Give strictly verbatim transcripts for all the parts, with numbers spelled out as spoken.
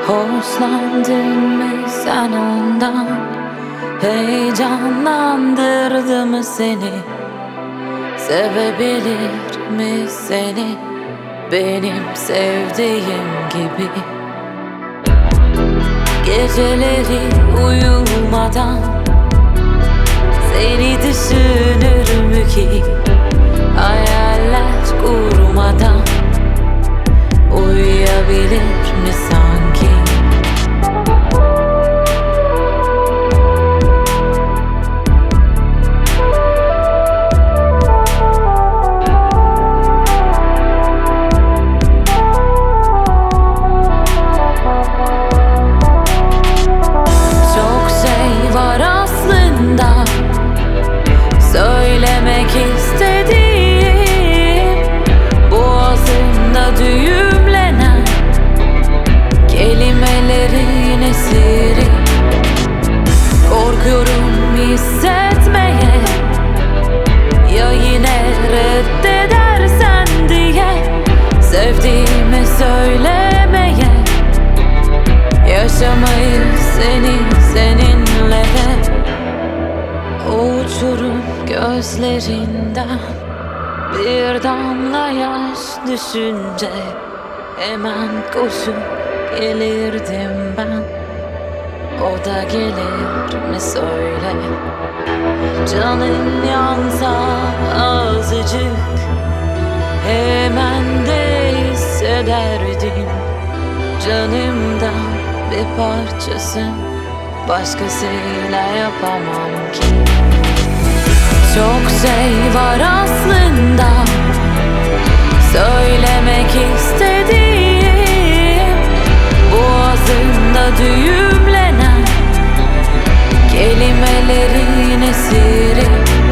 Hoşlandın mı sen ondan? Heyecanlandırdı mı seni? Sevebilir mi seni benim sevdiğim gibi? Geceleri uyumadan seni düşünür mü ki? Hayaller kurmadan uyuyabilir mi sanki? Çok şey var aslında söylemek istediğim, boğazımda düğümlenen kelimelerin esiri. Korkuyorum hissetmeye, ya yine reddedersen diye. Sevdiğimi söylemeye, yaşamayı seni seninle de. O uçurum gözlerinden bir damla yaş düşünce hemen koşup gelirdim ben. O da gelir mi söyle? Canın yansa azıcık hemen de hissederdin. Canımdan bir parçasın, başkasıyla yapamam ki. Çok şey var aslında söylemek istediğim, boğazımda düğümlenen kelimelerin esiri.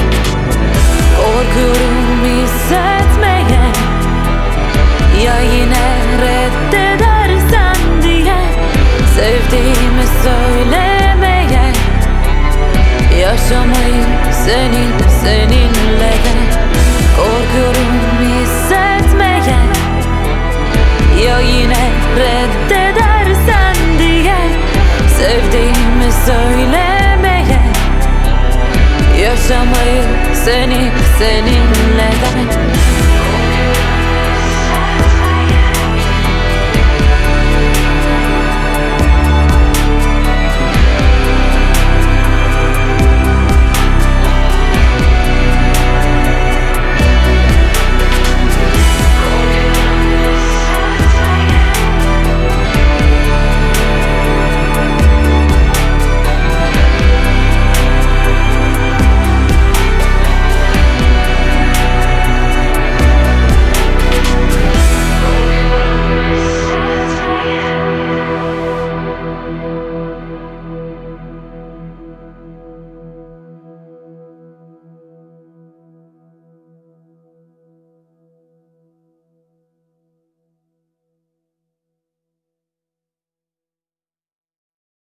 Korkuyorum hissetmeye, ya yine reddedersen diye. Sevdiğimi söylemeye, yaşamayı senin seninle de. Korkuyorum hissetmeye, ya yine reddedersen diye. Sevdiğimi söylemeye, yaşamayı senin seninle de.